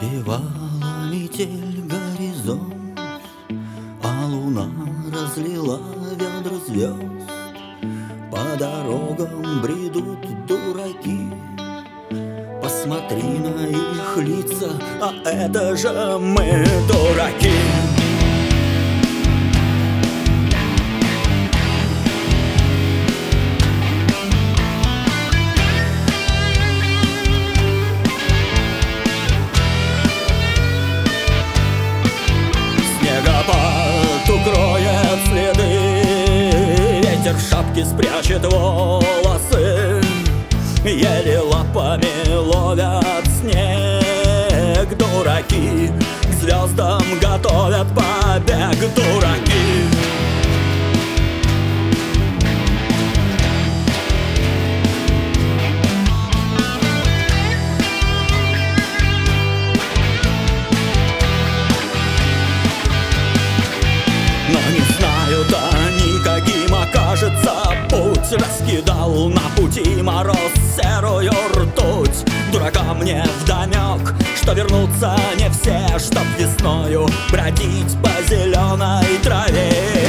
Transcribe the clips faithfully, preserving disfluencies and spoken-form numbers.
Отпевала метель горизонт, а луна разлила ведра звезд. По дорогам бредут дураки. Посмотри на их лица, а это же мы, дураки. Снегопад укроет следы, ветер в шапке спрячет волосы. Еле лапами ловят снег, дураки, к звездам готовят побег, дураки. Но не знают они, каким окажется путь. Раскидал на пути мороз серую ртуть. Дуракам не вдомек, что вернутся не все, чтоб весною бродить по зеленой траве.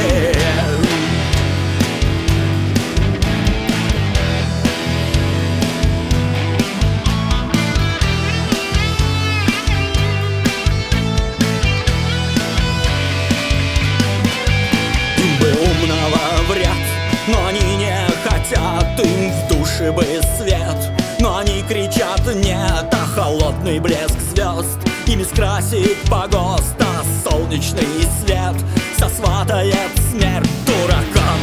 Но они не хотят, им в душе бы свет. Но они кричат нет, а холодный блеск звезд ими скрасит погост, а солнечный свет сосватает смерть дуракам.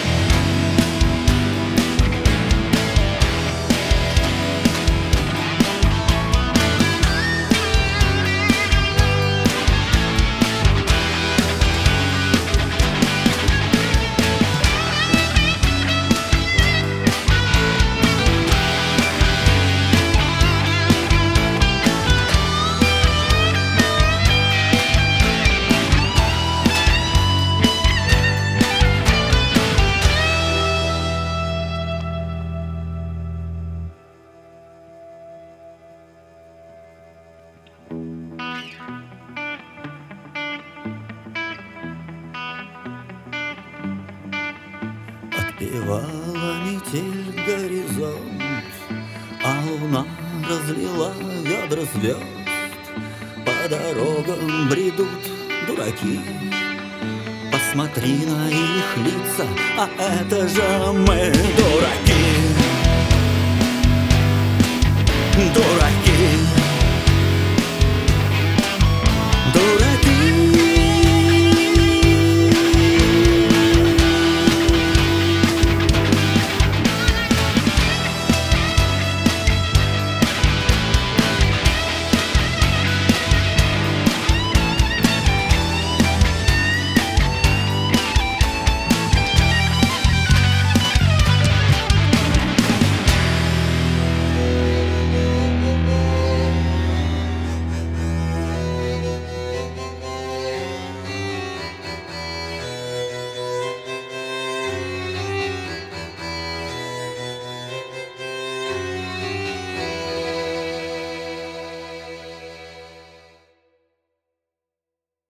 Отпевала метель горизонт, а луна разлила ведра звезд. По дорогам бредут дураки. Посмотри на их лица, а это же мы, дураки. Дураки. Дураки.